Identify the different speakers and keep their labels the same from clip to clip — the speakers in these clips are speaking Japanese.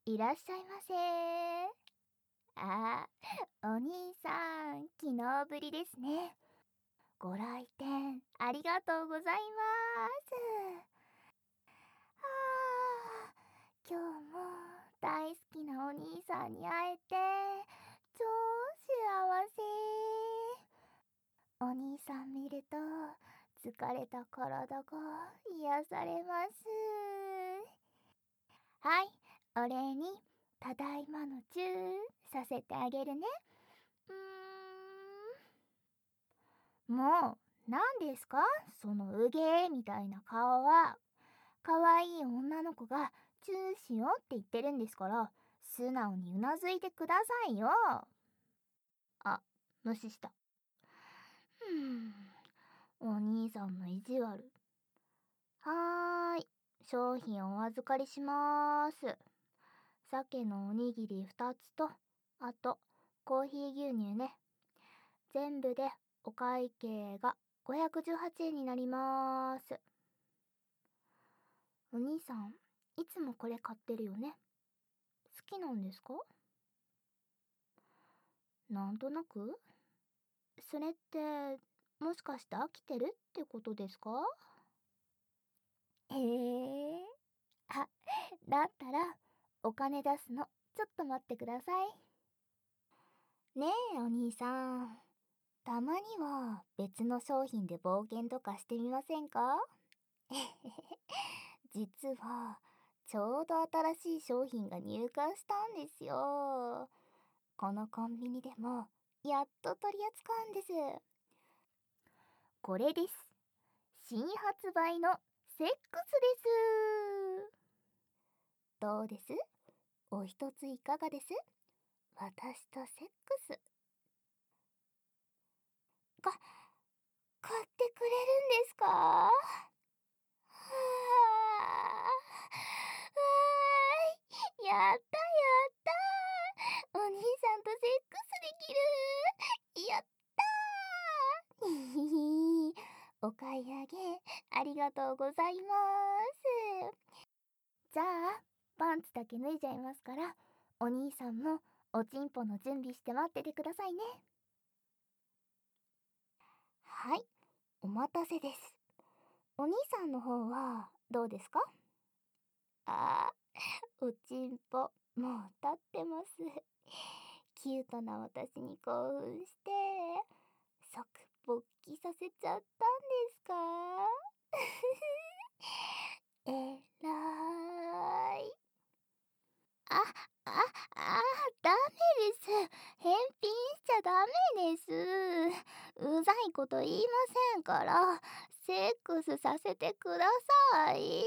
Speaker 1: いらっしゃいませ。あお兄さん、昨日ぶりですね。ご来店ありがとうございます。今日も大好きなお兄さんに会えて超幸せ。お兄さん見ると疲れた体が癒されます。はい、お礼にただいまのチューさせてあげるね。もう何ですかそのうげーみたいな顔は。可愛い女の子がチューしようって言ってるんですから、素直にうなずいてくださいよ。あ、無視した。お兄さんの意地悪。はーい、商品お預かりしまーす。鮭のおにぎり2つと、あとコーヒー牛乳ね。全部でお会計が518円になります。お兄さん、いつもこれ買ってるよね。好きなんですか？なんとなく。それって、もしかして飽きてるってことですか？へえ。あ、だったら、お金出すの、ちょっと待ってください。ねえ、お兄さん。たまには別の商品で冒険とかしてみませんか？実は、ちょうど新しい商品が入荷したんですよ。このコンビニでも、やっと取り扱うんです。これです。新発売のセックスです。どうです？お一ついかがです？私とセックス。買ってくれるんですか？はーい。やったやった。お兄さんとセックスできる。やったー。ひひひ。お買い上げありがとうございます。じゃあ、パンツだけ脱いじゃいますから、お兄さんもおちんぽの準備して待っててくださいね。はい、お待たせです。お兄さんの方はどうですか？あおちんぽ、もう立ってます。キュートな私に興奮して、即勃起させちゃったんですか？えらーい。あ、ダメです。返品しちゃダメです。うざいこと言いませんから、セックスさせてください。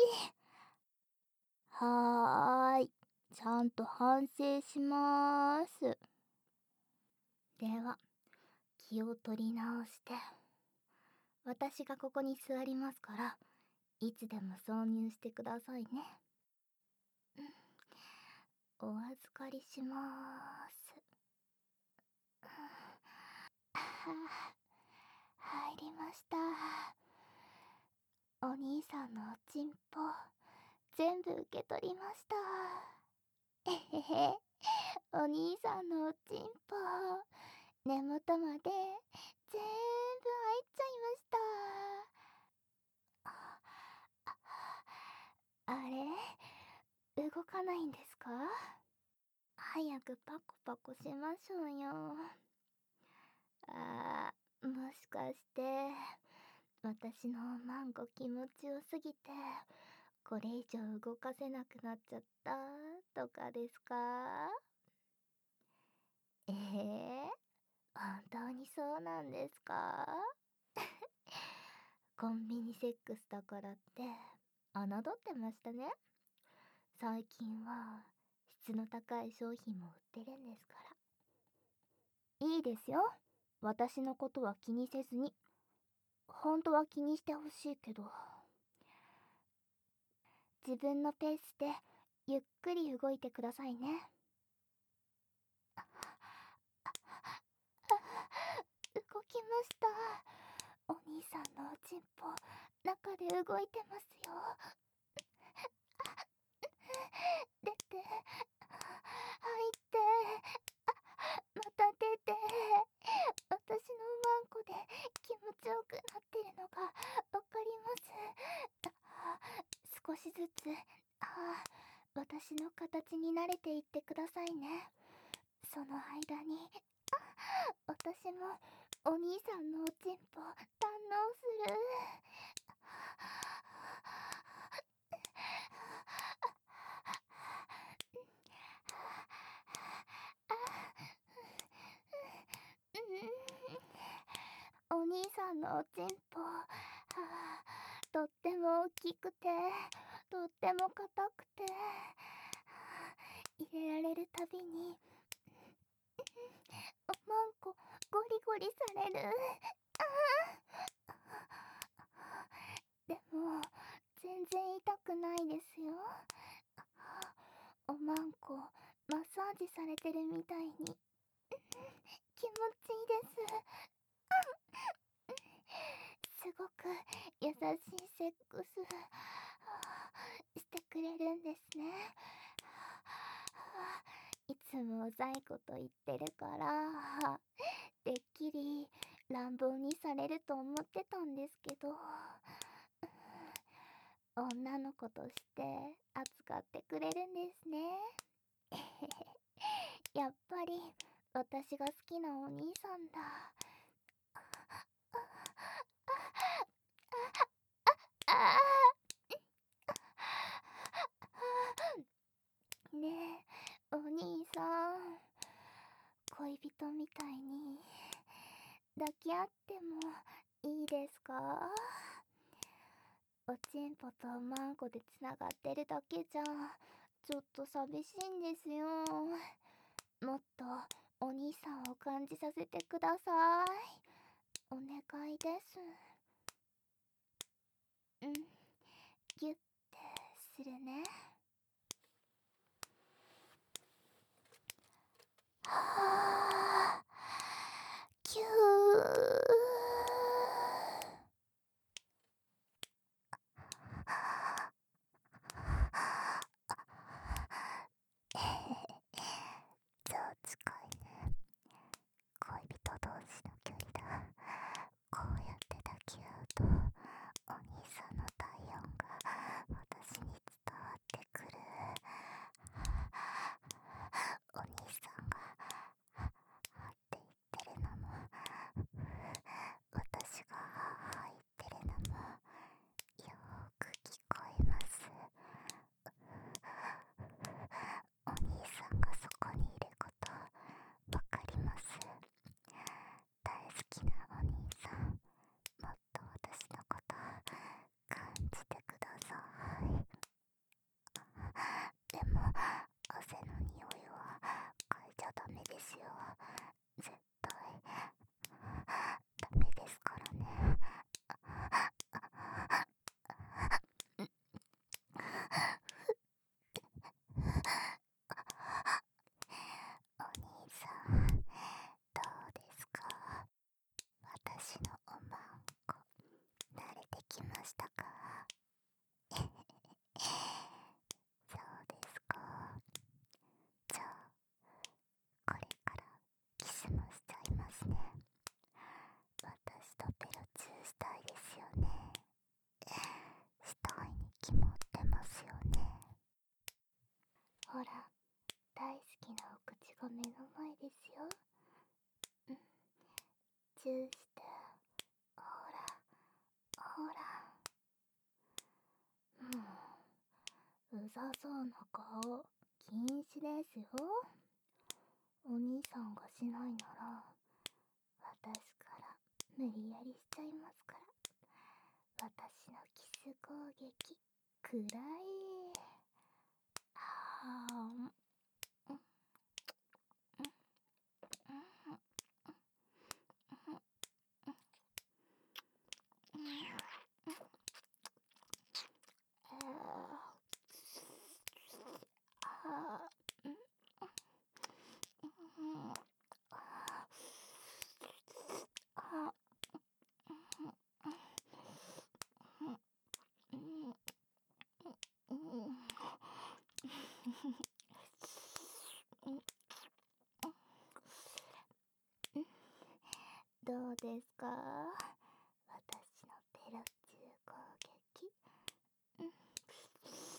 Speaker 1: はーい。ちゃんと反省しまーす。では、気を取り直して。私がここに座りますから、いつでも挿入してくださいね。お預かりしまーす。入りました。お兄さんのおちんぽ、全部受け取りました。えへへ、お兄さんのおちんぽ、根元まで全部入っちゃいました。あれ、動かないんですか？早くパコパコしましょうよ。もしかして私のマンコ気持ちよすぎてこれ以上動かせなくなっちゃったとかですか？本当にそうなんですか？コンビニセックスだからって侮ってましたね。最近は質の高い商品も売ってるんですから。いいですよ、私のことは気にせずに。本当は気にしてほしいけど、自分のペースでゆっくり動いてくださいね。動きました。お兄さんのおちんぽ、中で動いてますよ。出て、 ずつ私の形に慣れていってくださいね。その間に私もお兄さんのおちんぽ堪能する。お兄さんのおちんぽ、とっても大きくて、とっても硬くて、入れられるたびにおまんこゴリゴリされる。でも全然痛くないですよ。おまんこマッサージされてるみたいに気持ちいいです。すごく優しいセックスしてくれるんですね。いつもうざいこと言ってるからてっきり乱暴にされると思ってたんですけど、女の子として扱ってくれるんですね。やっぱり私が好きなお兄さんだ。ねえ、お兄さん、恋人みたいに抱き合ってもいいですか？おちんぽとおまんこでつながってるだけじゃちょっと寂しいんですよ。もっとお兄さんを感じさせてください。お願いです。ギュッてするね。はぁ、キュー。超近いね。恋人同士の距離だ。こうやって抱き合うとお兄さんの体温が私に伝わってくる。お兄さんがって言ってるのも私が入ってるのもよーく聞こえます。お兄さんがそこにいることわかります。大好きなお兄さん、もっと私のこと感じてください。でも汗の匂いは嗅いじゃダメですよ。絶対ダメですからね。お兄さん、どうですか？私のおまんこ慣れてきましたか？そうですか。じゃあこれからキスもしちゃいますね。私とペロチューしたいですよね。したいに決まってますよね。ほら、大好きなお口が目の前ですよ。チューして、ほらほら。うざそうな顔禁止ですよ。お兄さんがしないなら私から無理やりしちゃいますから。私のキス攻撃くらい。はーどうですか？私のペロチュー攻撃。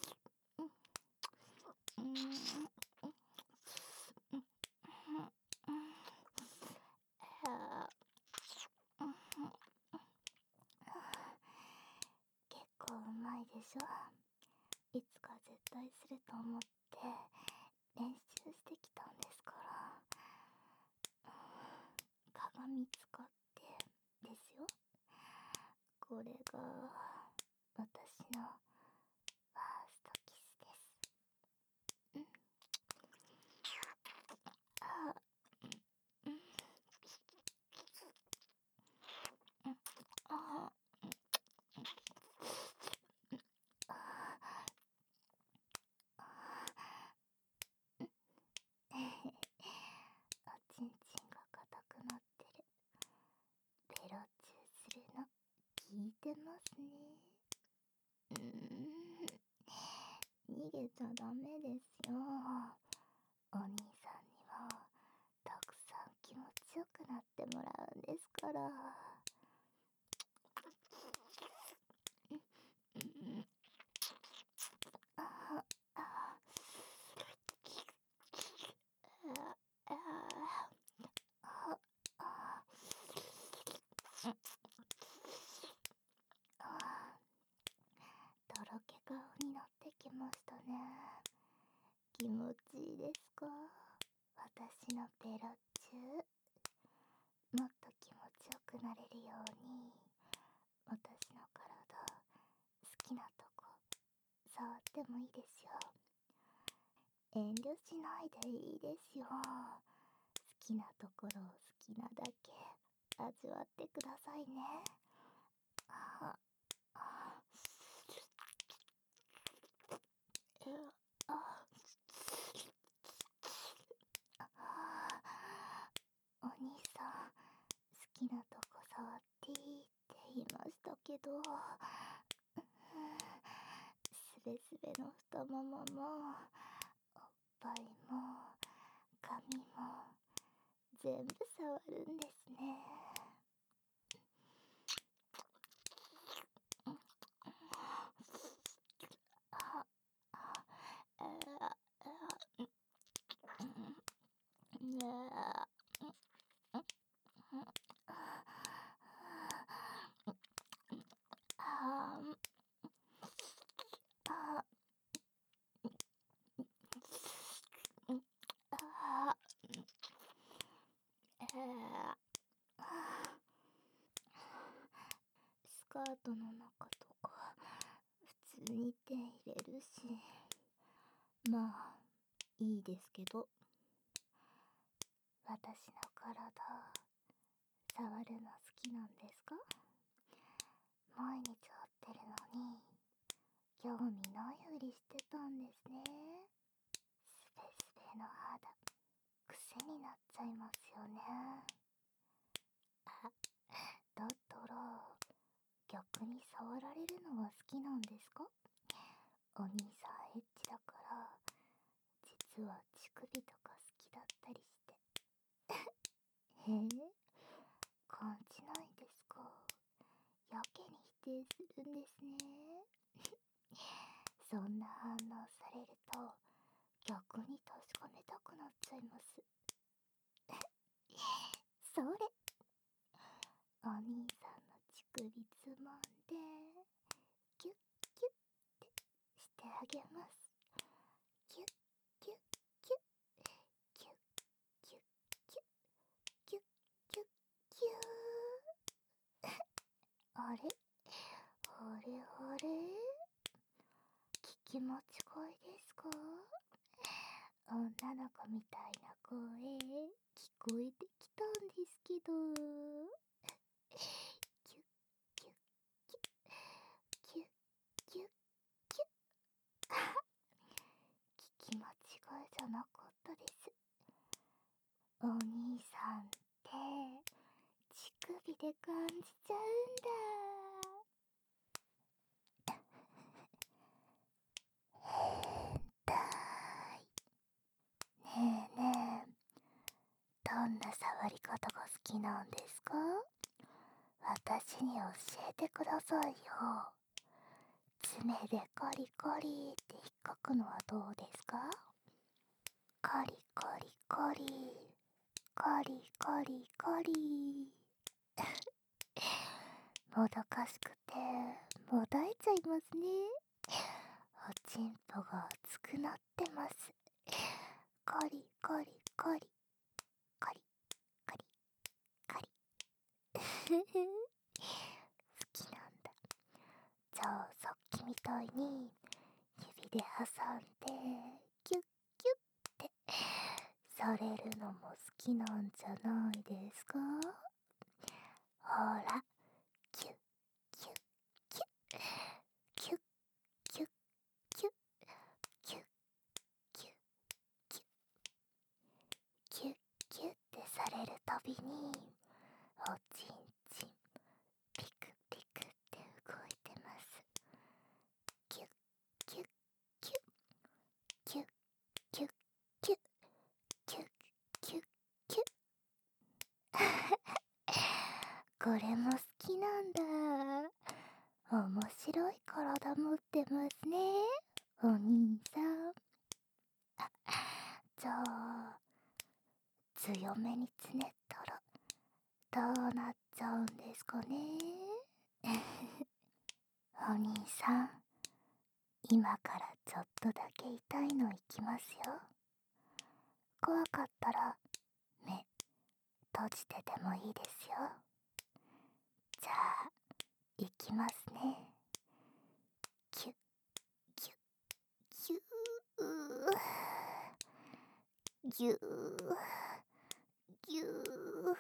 Speaker 1: うん、結構うまいでしょ。いつか絶対すると思って練習してきたんですから。鏡使ってですよ。これが私のファーストキスです。うん、あ、うん、うん、あ、おちんちんが硬くなってる。ベロチューするの聞いてますね。逃げちゃダメですよ。お兄さんにはたくさん気持ちよくなってもらうんですから。ああああとろけ顔になってきましたね。気持ちいいですか？私のベロチュー。もっと気持ちよくなれるように、私の体好きなとこ触ってもいいですよ。遠慮しないでいいですよ。好きなところを好きなだけ味わってくださいね。あああお兄さん、好きなとこ触っていいって言いましたけど、すべすべの太もももおっぱいも髪も全部触るんですね。あああねあああスカートの中とか普通に手入れるし、まあいいですけど、私の体触るの好きなんですか？毎日会ってるのに興味ないふりしてたんですね。すべすべの肌癖になっちゃいますよね。あ、だったら逆に触られるのは好きなんですか？お兄さんエッチだから実は乳首とか好きだったりして。へえ、感じないですか？やけに否定するんですね。そんな反応されると逆に確かめたくなっちゃいます。それ、お兄さんの乳首つまんでキュッキュッってしてあげます。キュッキュッキュッキュッキュッキュッキュッキュッキュー。あれあれあれ、聞き間違いですか？女の子みたいな声聞こえてきたんですけど。キュッキュッキュッキュッキュッキュッ。聞き間違いじゃなかったです。お兄さんって乳首で感じちゃうんだ。だーい。ねえねえ、どんな触り方が好きなんですか？私に教えてくださいよ。爪でコリコリって引っかくのはどうですか？ コリコリコリコリもどかしくてもだえちゃいますね。おちんぽが熱くなってます。コリコリコリコリコリコリ好きなんだ。じゃあさっきみたいに指で挟んでキュッキュッってされるのも好きなんじゃないですか？ほら、キュッキュッキュッキュッキュッキュッキュッキュッキュッキュッキュッってされるたびにおちんちんピクピクって動いてます。キュッキュッキュッキュッキュッキュッキュッキュッキュッこれも好きなんだ。面白い体持ってますね、お兄さん。じゃあ強めにつねったらどうなっちゃうんですかね。お兄さん、今からちょっとだけ痛いのいきますよ。怖かったら目閉じててもいいですよ。じゃあいきますね。キュッキュッキューギューギュー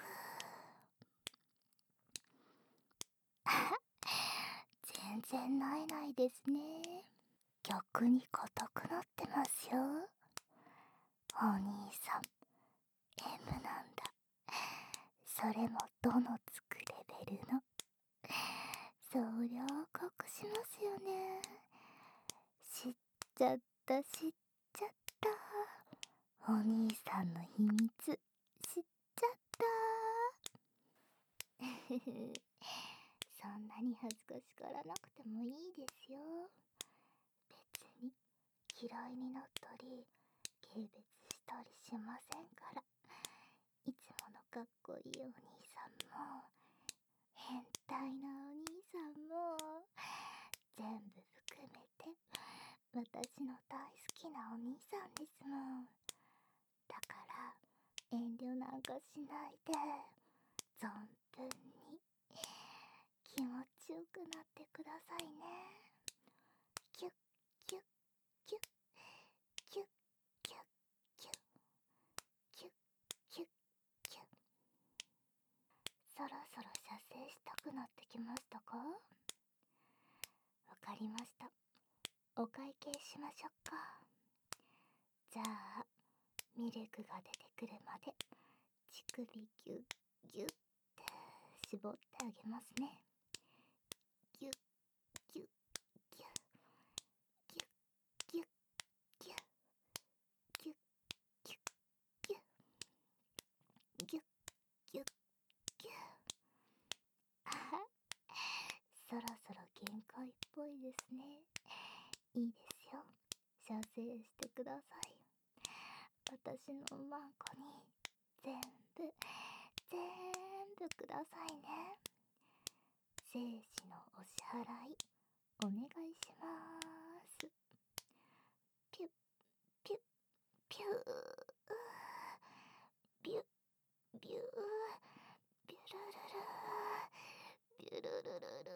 Speaker 1: 全然ないないですね。逆に硬くなってますよ。お兄さん M なんだ。それもどのつくレベルの。そりゃあ隠しますよね。知っちゃった知っちゃった。お兄さんの秘密知っちゃった。そんなに恥ずかしがらなくてもいいですよ。別に嫌いになったり軽蔑したりしませんから。いつものかっこいいお兄さんも変態なお兄さんも全部含めて私の大好きなお兄さんですもん。だから遠慮なんかしないで存分に気持ちよくなってくださいね。キュッキュッキュッキュッキュッキュッキュッキュッキュッ。そろそろ射精したくなってきましたか？わかりました。お会計しましょうか。じゃあミルクが出てくるまで乳首ギュッギュッって絞ってあげますね。ギュッギュッギュッギュッギュッギュッギュッギュッギュッギュッギュッギュッ。あは、そろそろ限界っぽいですね。いいですよ、射精してください。私のマンコに全部くださいね。精子のお支払いお願いします。ピュッピュッピュービュッビュービュルルルビュルルルル。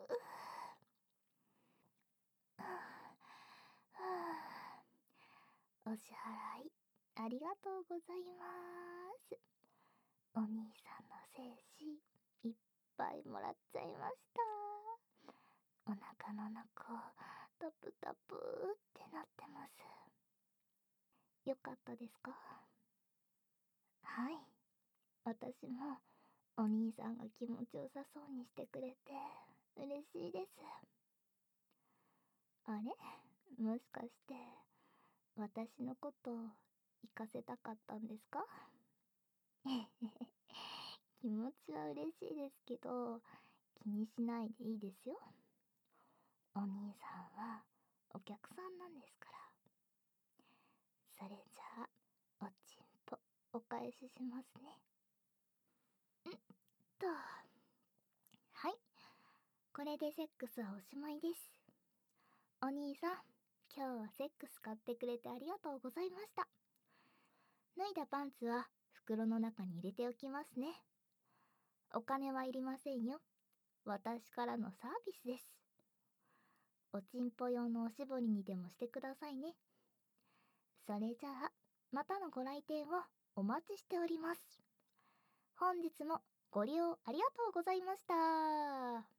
Speaker 1: お支払いありがとうございます。お兄さんの精子いっぱいもらっちゃいました。お腹の中タプタプってなってます。よかったですか？はい、私もお兄さんが気持ちよさそうにしてくれて嬉しいです。あれ、もしかして私のこと行かせたかったんですか？気持ちは嬉しいですけど気にしないでいいですよ。お兄さんはお客さんなんですから。それじゃあおちんぽお返ししますね。と、はい。これでセックスはおしまいです。お兄さん、今日はセックス買ってくれてありがとうございました。脱いだパンツは袋の中に入れておきますね。お金はいりませんよ。私からのサービスです。おちんぽ用のおしぼりにでもしてくださいね。それじゃあ、またのご来店をお待ちしております。本日もご利用ありがとうございました。